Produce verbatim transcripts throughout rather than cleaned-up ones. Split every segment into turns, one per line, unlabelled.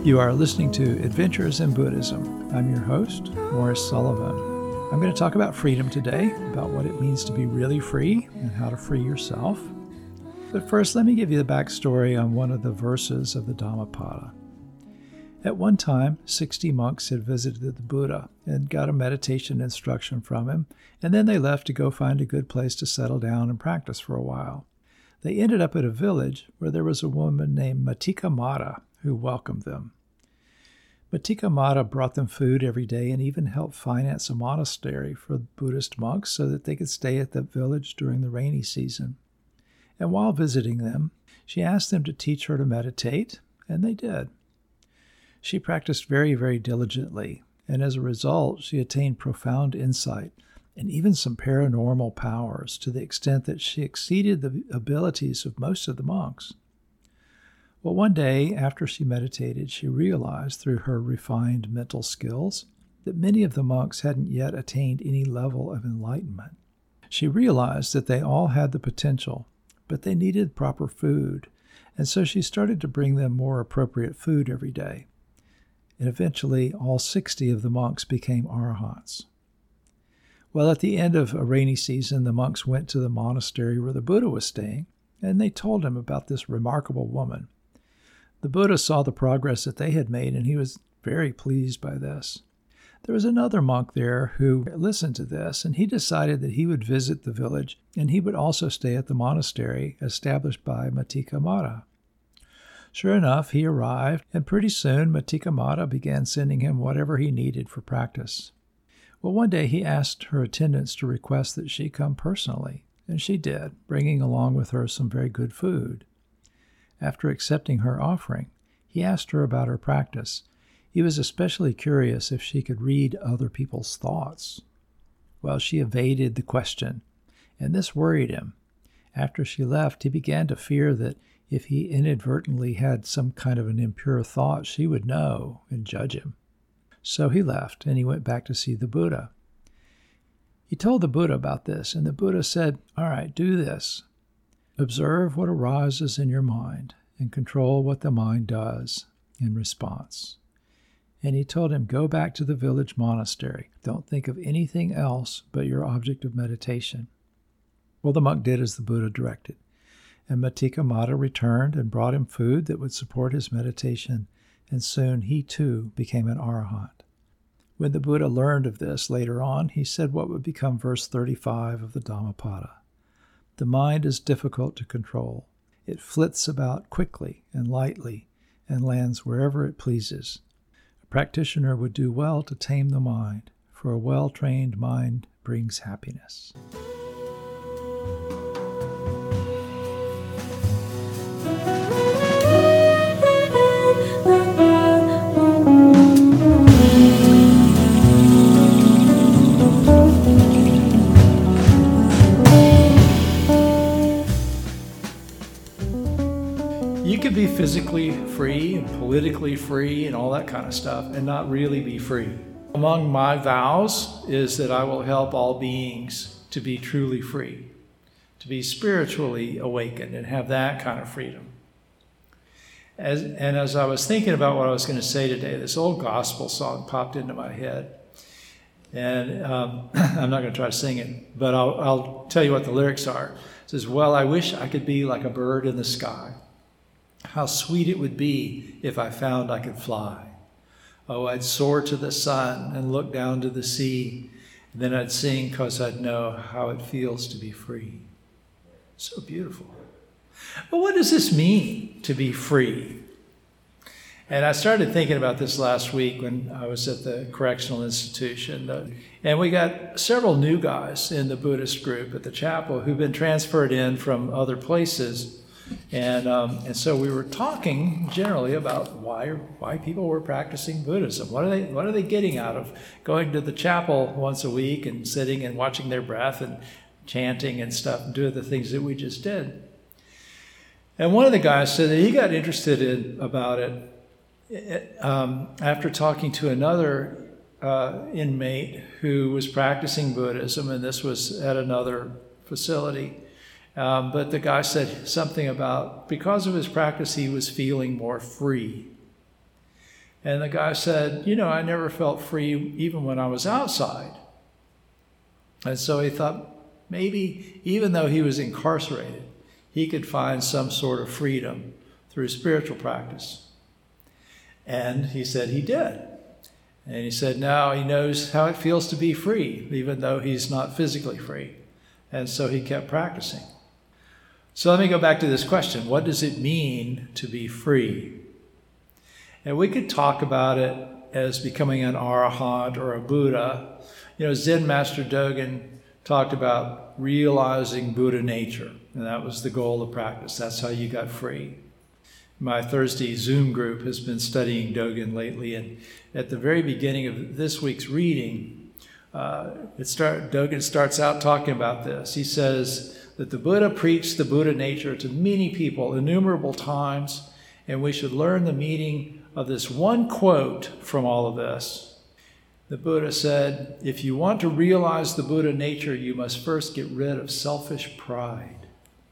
You are listening to Adventures in Buddhism. I'm your host, Morris Sullivan. I'm going to talk about freedom today, about what it means to be really free and how to free yourself. But first, let me give you the backstory on one of the verses of the Dhammapada. At one time, sixty monks had visited the Buddha and got a meditation instruction from him, and then they left to go find a good place to settle down and practice for a while. They ended up at a village where there was a woman named Matika Mata who welcomed them. Matika Mata brought them food every day and even helped finance a monastery for Buddhist monks so that they could stay at the village during the rainy season. And while visiting them, she asked them to teach her to meditate, and they did. She practiced very, very diligently, and as a result, she attained profound insight and even some paranormal powers to the extent that she exceeded the abilities of most of the monks. Well, one day after she meditated, she realized through her refined mental skills that many of the monks hadn't yet attained any level of enlightenment. She realized that they all had the potential, but they needed proper food, and so she started to bring them more appropriate food every day. And eventually, all sixty of the monks became arahants. Well, at the end of a rainy season, the monks went to the monastery where the Buddha was staying, and they told him about this remarkable woman. The Buddha saw the progress that they had made, and he was very pleased by this. There was another monk there who listened to this, and he decided that he would visit the village, and he would also stay at the monastery established by Matika Mata. Sure enough, he arrived, and pretty soon Matika Mata began sending him whatever he needed for practice. Well, one day he asked her attendants to request that she come personally, and she did, bringing along with her some very good food. After accepting her offering, he asked her about her practice. He was especially curious if she could read other people's thoughts. Well, she evaded the question, and this worried him. After she left, he began to fear that if he inadvertently had some kind of an impure thought, she would know and judge him. So he left, and he went back to see the Buddha. He told the Buddha about this, and the Buddha said, "All right, do this. Observe what arises in your mind and control what the mind does in response." And he told him, go back to the village monastery. Don't think of anything else but your object of meditation. Well, the monk did as the Buddha directed. And Matika Mata returned and brought him food that would support his meditation, and soon he too became an arahant. When the Buddha learned of this later on, he said what would become verse thirty-five of the Dhammapada. The mind is difficult to control. It flits about quickly and lightly and lands wherever it pleases. A practitioner would do well to tame the mind, for a well-trained mind brings happiness. You could be physically free and politically free and all that kind of stuff and not really be free. Among my vows is that I will help all beings to be truly free, to be spiritually awakened and have that kind of freedom. As, and as I was thinking about what I was going to say today, this old gospel song popped into my head. And um, I'm not going to try to sing it, but I'll, I'll tell you what the lyrics are. It says, "Well, I wish I could be like a bird in the sky. How sweet it would be if I found I could fly. Oh, I'd soar to the sun and look down to the sea. And then I'd sing because I'd know how it feels to be free." So beautiful. But what does this mean to be free? And I started thinking about this last week when I was at the correctional institution. And we got several new guys in the Buddhist group at the chapel who've been transferred in from other places. And um, and so we were talking generally about why why people were practicing Buddhism. What are they what are they getting out of going to the chapel once a week and sitting and watching their breath and chanting and stuff and doing the things that we just did? And one of the guys said that he got interested in about it um, after talking to another uh, inmate who was practicing Buddhism, and this was at another facility. Um, but the guy said something about because of his practice, he was feeling more free. And the guy said, you know, I never felt free even when I was outside. And so he thought maybe even though he was incarcerated, he could find some sort of freedom through spiritual practice. And he said he did. And he said now he knows how it feels to be free, even though he's not physically free. And so he kept practicing. So let me go back to this question. What does it mean to be free? And we could talk about it as becoming an arahant or a Buddha. You know, Zen Master Dogen talked about realizing Buddha nature, and that was the goal of practice. That's how you got free. My Thursday Zoom group has been studying Dogen lately, and at the very beginning of this week's reading, uh, it start, Dogen starts out talking about this. He says that the Buddha preached the Buddha nature to many people innumerable times, and we should learn the meaning of this one quote from all of this. The Buddha said, if you want to realize the Buddha nature, you must first get rid of selfish pride.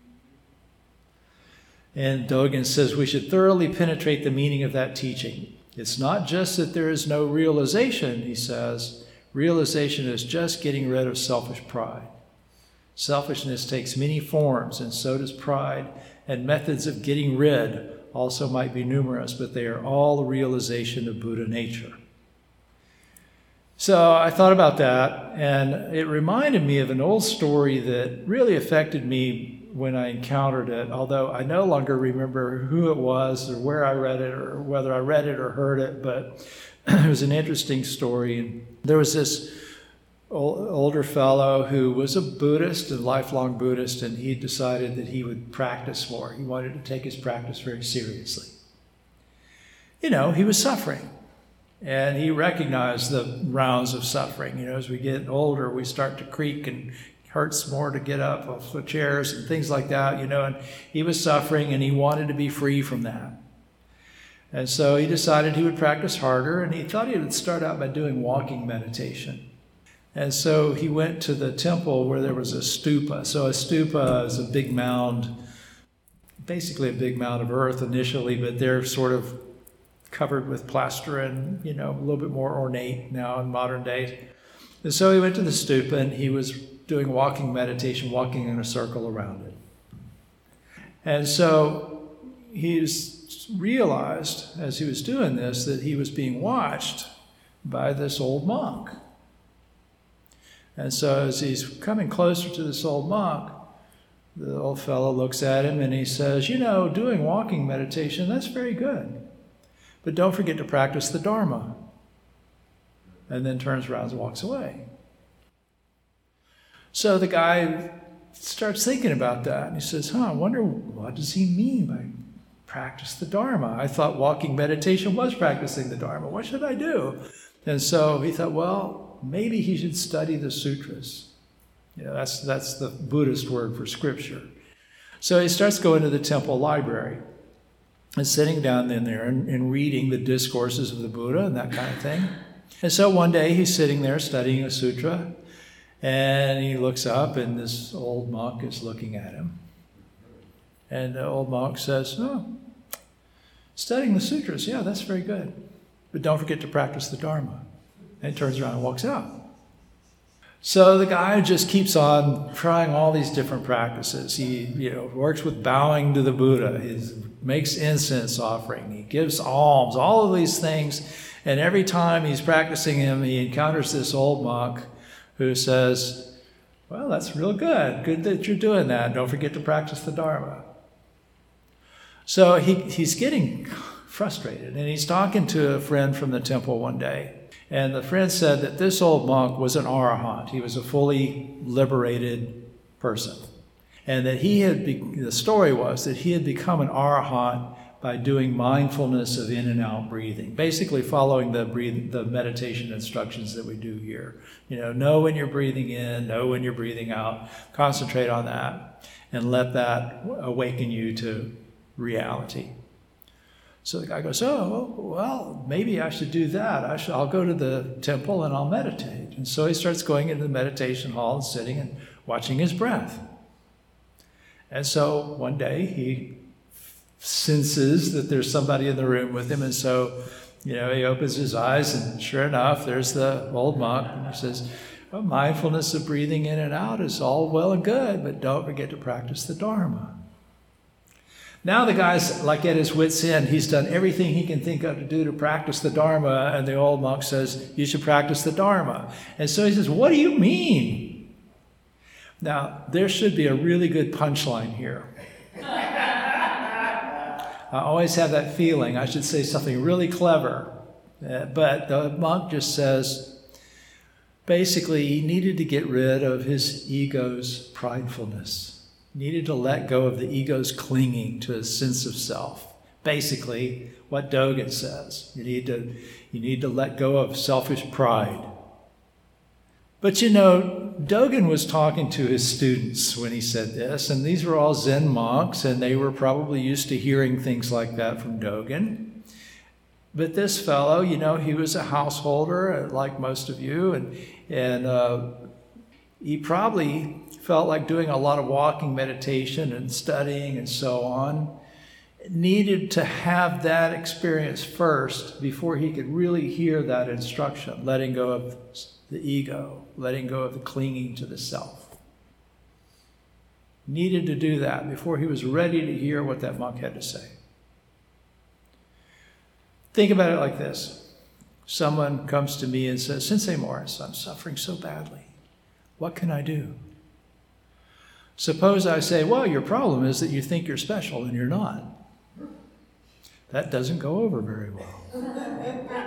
And Dogen says we should thoroughly penetrate the meaning of that teaching. It's not just that there is no realization, he says. Realization is just getting rid of selfish pride. Selfishness takes many forms, and so does pride, and methods of getting rid also might be numerous, but they are all the realization of Buddha nature. So I thought about that, and it reminded me of an old story that really affected me when I encountered it, although I no longer remember who it was or where I read it or whether I read it or heard it, but it was an interesting story. And there was this older fellow who was a Buddhist, a lifelong Buddhist, and he decided that he would practice more. He wanted to take his practice very seriously. You know, he was suffering, and he recognized the rounds of suffering. You know, as we get older, we start to creak and it hurts more to get up off the chairs and things like that, you know, and he was suffering and he wanted to be free from that. And so he decided he would practice harder, and he thought he would start out by doing walking meditation. And so he went to the temple where there was a stupa. So a stupa is a big mound, basically a big mound of earth initially, but they're sort of covered with plaster and, you know, a little bit more ornate now in modern days. And so he went to the stupa and he was doing walking meditation, walking in a circle around it. And so he realized as he was doing this that he was being watched by this old monk. And so as he's coming closer to this old monk, the old fellow looks at him and he says, you know, doing walking meditation, that's very good. But don't forget to practice the Dharma. And then turns around and walks away. So the guy starts thinking about that. And he says, huh, I wonder what does he mean by practice the Dharma? I thought walking meditation was practicing the Dharma. What should I do? And so he thought, well, maybe he should study the sutras. You know, that's, that's the Buddhist word for scripture. So he starts going to the temple library and sitting down in there and, and reading the discourses of the Buddha and that kind of thing. And so one day he's sitting there studying a sutra, and he looks up and this old monk is looking at him. And the old monk says, oh, studying the sutras, yeah, that's very good. But don't forget to practice the Dharma. And he turns around and walks out. So the guy just keeps on trying all these different practices. He, you know, works with bowing to the Buddha. He makes incense offering. He gives alms, all of these things. And every time he's practicing him, he encounters this old monk who says, well, that's real good. Good that you're doing that. Don't forget to practice the Dharma. So he, he's getting frustrated. And he's talking to a friend from the temple one day. And the friend said that this old monk was an arahant. He was a fully liberated person. And that he had, be, the story was that he had become an arahant by doing mindfulness of in and out breathing, basically following the breathe, the meditation instructions that we do here. You know, know when you're breathing in, know when you're breathing out, concentrate on that, and let that awaken you to reality. So the guy goes, oh, well, maybe I should do that. I should, I'll go to the temple and I'll meditate. And so he starts going into the meditation hall and sitting and watching his breath. And so one day he senses that there's somebody in the room with him. And so You know, he opens his eyes, and sure enough, there's the old monk, and he says, well, mindfulness of breathing in and out is all well and good, but don't forget to practice the Dharma. Now the guy's like at his wit's end. He's done everything he can think of to do to practice the Dharma, and the old monk says, you should practice the Dharma. And so he says, what do you mean? Now, there should be a really good punchline here. I always have that feeling I should say something really clever. Uh, but the monk just says, basically, he needed to get rid of his ego's pridefulness. He needed to let go of the ego's clinging to his sense of self. Basically, what Dogen says. You need to, you need to let go of selfish pride. But you know, Dogen was talking to his students when he said this, and these were all Zen monks, and they were probably used to hearing things like that from Dogen. But this fellow, you know, he was a householder, like most of you, and, and uh, he probably felt like doing a lot of walking meditation and studying and so on. Needed to have that experience first before he could really hear that instruction, letting go of the ego, letting go of the clinging to the self. Needed to do that before he was ready to hear what that monk had to say. Think about it like this. Someone comes to me and says, Sensei Morris, I'm suffering so badly. What can I do? Suppose I say, well, your problem is that you think you're special and you're not. That doesn't go over very well.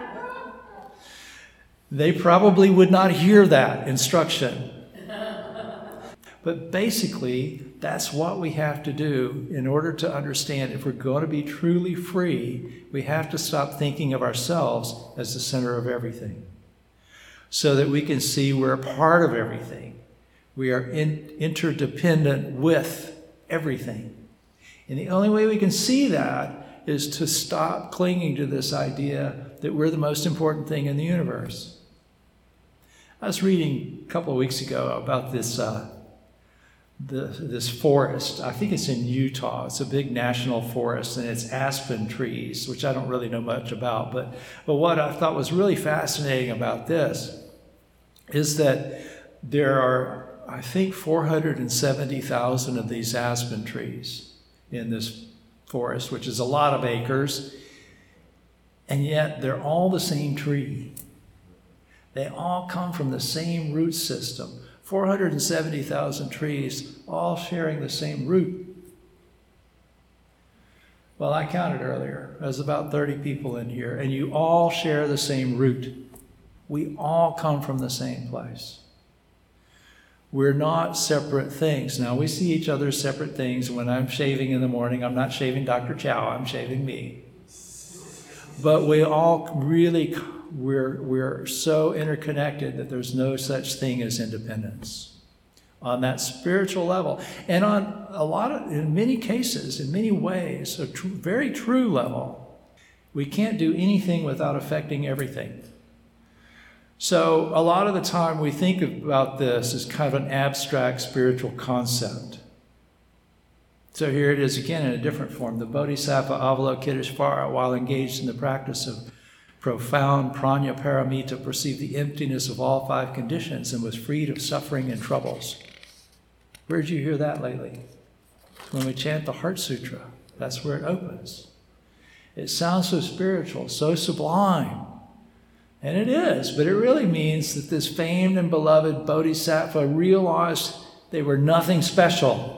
They probably would not hear that instruction. But basically, that's what we have to do in order to understand if we're going to be truly free, we have to stop thinking of ourselves as the center of everything so that we can see we're a part of everything. We are in, interdependent with everything. And the only way we can see that is to stop clinging to this idea that we're the most important thing in the universe. I was reading a couple of weeks ago about this uh, the, this forest. I think it's in Utah. It's a big national forest, and it's aspen trees, which I don't really know much about. But, but what I thought was really fascinating about this is that there are, I think, four hundred seventy thousand of these aspen trees in this forest, which is a lot of acres, and yet they're all the same tree. They all come from the same root system. four hundred seventy thousand trees, all sharing the same root. Well, I counted earlier. There's about thirty people in here, and you all share the same root. We all come from the same place. We're not separate things. Now, we see each other as separate things. When I'm shaving in the morning, I'm not shaving Doctor Chow, I'm shaving me. But we all really... We're, we're so interconnected that there's no such thing as independence on that spiritual level. And on a lot of, in many cases, in many ways, a tr- very true level, we can't do anything without affecting everything. So a lot of the time we think about this as kind of an abstract spiritual concept. So here it is again in a different form. The Bodhisattva Avalokiteshvara, while engaged in the practice of profound prajna paramita, perceived the emptiness of all five conditions and was freed of suffering and troubles. Where'd you hear that lately? When we chant the Heart Sutra, that's where it opens. It sounds so spiritual, so sublime. And it is, but it really means that this famed and beloved Bodhisattva realized they were nothing special.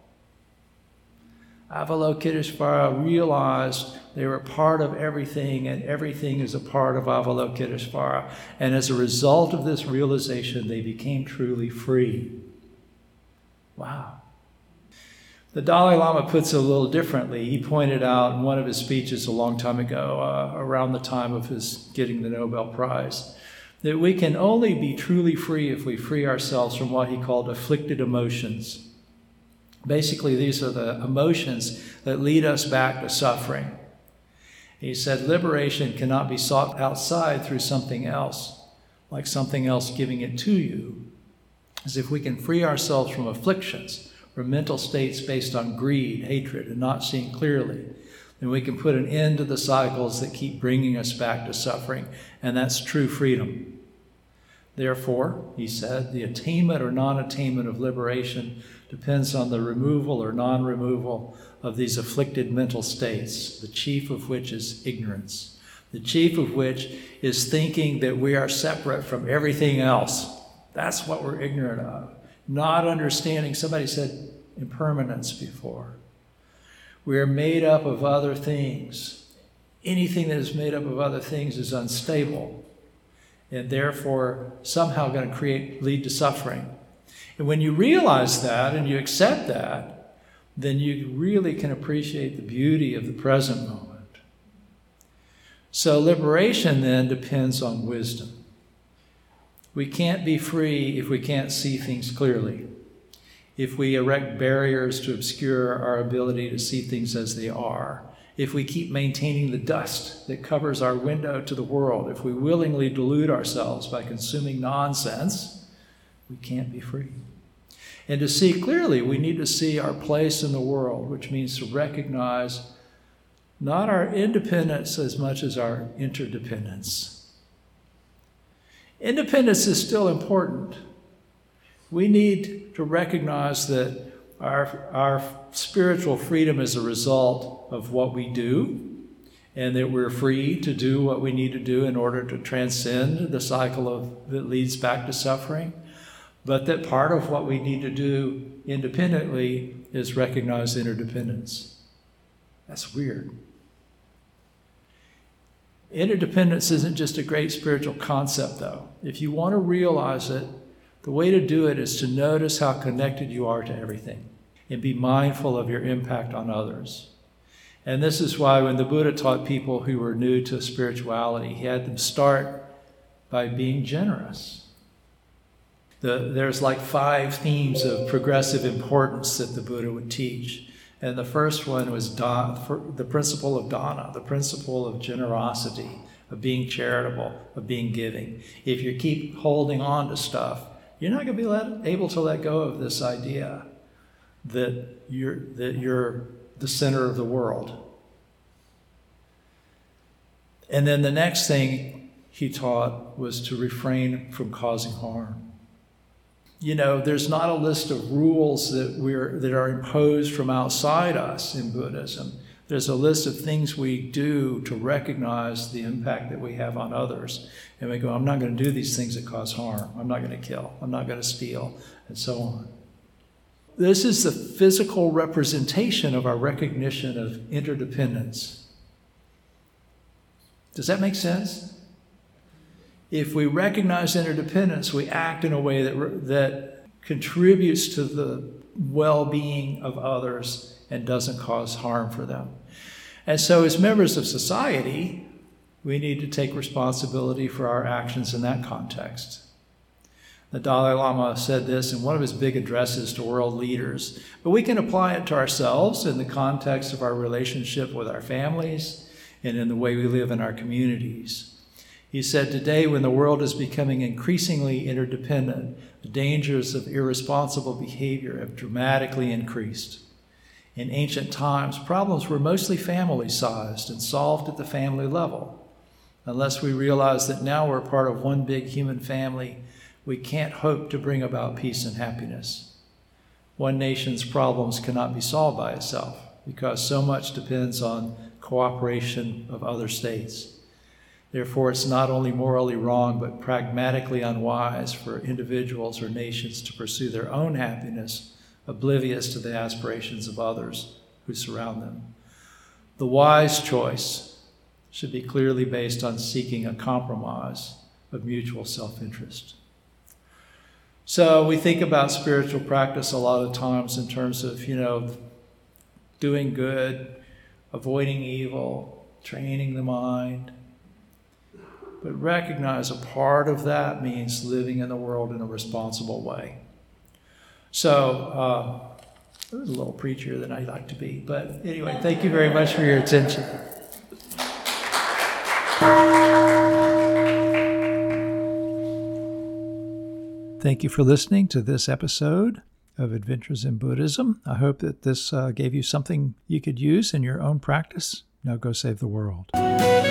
Avalokiteshvara realized they were part of everything, and everything is a part of Avalokiteshvara. And as a result of this realization, they became truly free. Wow. The Dalai Lama puts it a little differently. He pointed out in one of his speeches a long time ago, uh, around the time of his getting the Nobel Prize, that we can only be truly free if we free ourselves from what he called afflicted emotions. Basically, these are the emotions that lead us back to suffering. He said liberation cannot be sought outside through something else, like something else giving it to you. As if we can free ourselves from afflictions, from mental states based on greed, hatred, and not seeing clearly, then we can put an end to the cycles that keep bringing us back to suffering, and that's true freedom. Therefore, he said, the attainment or non-attainment of liberation depends on the removal or non-removal of these afflicted mental states, the chief of which is ignorance, the chief of which is thinking that we are separate from everything else. That's what we're ignorant of. Not understanding, somebody said impermanence before. We are made up of other things. Anything that is made up of other things is unstable, and therefore somehow going to create, lead to suffering. And when you realize that and you accept that, then you really can appreciate the beauty of the present moment. So liberation then depends on wisdom. We can't be free if we can't see things clearly, if we erect barriers to obscure our ability to see things as they are, if we keep maintaining the dust that covers our window to the world, if we willingly delude ourselves by consuming nonsense, we can't be free. And to see clearly, we need to see our place in the world, which means to recognize not our independence as much as our interdependence. Independence is still important. We need to recognize that our, our spiritual freedom is a result of what we do, and that we're free to do what we need to do in order to transcend the cycle of, that leads back to suffering. But that part of what we need to do independently is recognize interdependence. That's weird. Interdependence isn't just a great spiritual concept, though. If you want to realize it, the way to do it is to notice how connected you are to everything and be mindful of your impact on others. And this is why when the Buddha taught people who were new to spirituality, he had them start by being generous. The, there's like five themes of progressive importance that the Buddha would teach. And the first one was da, the principle of dana, the principle of generosity, of being charitable, of being giving. If you keep holding on to stuff, you're not going to be let, able to let go of this idea that you're, that you're the center of the world. And then the next thing he taught was to refrain from causing harm. You know, there's not a list of rules that we're that are imposed from outside us in Buddhism. There's a list of things we do to recognize the impact that we have on others. And we go, I'm not going to do these things that cause harm. I'm not going to kill. I'm not going to steal, and so on. This is the physical representation of our recognition of interdependence. Does that make sense? If we recognize interdependence, we act in a way that, that contributes to the well-being of others and doesn't cause harm for them. And so as members of society, we need to take responsibility for our actions in that context. The Dalai Lama said this in one of his big addresses to world leaders, but we can apply it to ourselves in the context of our relationship with our families and in the way we live in our communities. He said, today, when the world is becoming increasingly interdependent, the dangers of irresponsible behavior have dramatically increased. In ancient times, problems were mostly family-sized and solved at the family level. Unless we realize that now we're part of one big human family, we can't hope to bring about peace and happiness. One nation's problems cannot be solved by itself because so much depends on cooperation of other states. Therefore, it's not only morally wrong, but pragmatically unwise for individuals or nations to pursue their own happiness, oblivious to the aspirations of others who surround them. The wise choice should be clearly based on seeking a compromise of mutual self-interest. So we think about spiritual practice a lot of times in terms of, you know, doing good, avoiding evil, training the mind. But recognize a part of that means living in the world in a responsible way. So, uh, I was a little preachier than I like to be. But anyway, thank you very much for your attention. Thank you for listening to this episode of Adventures in Buddhism. I hope that this uh, gave you something you could use in your own practice. Now go save the world.